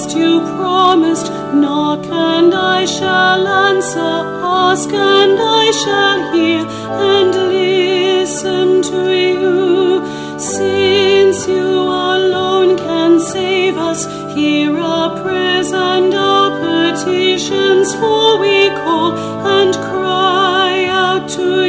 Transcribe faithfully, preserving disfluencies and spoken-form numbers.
trust you promised. Knock and I shall answer, ask and I shall hear, and listen to you. Since you alone can save us, hear our prayers and our petitions, for we call and cry out to you.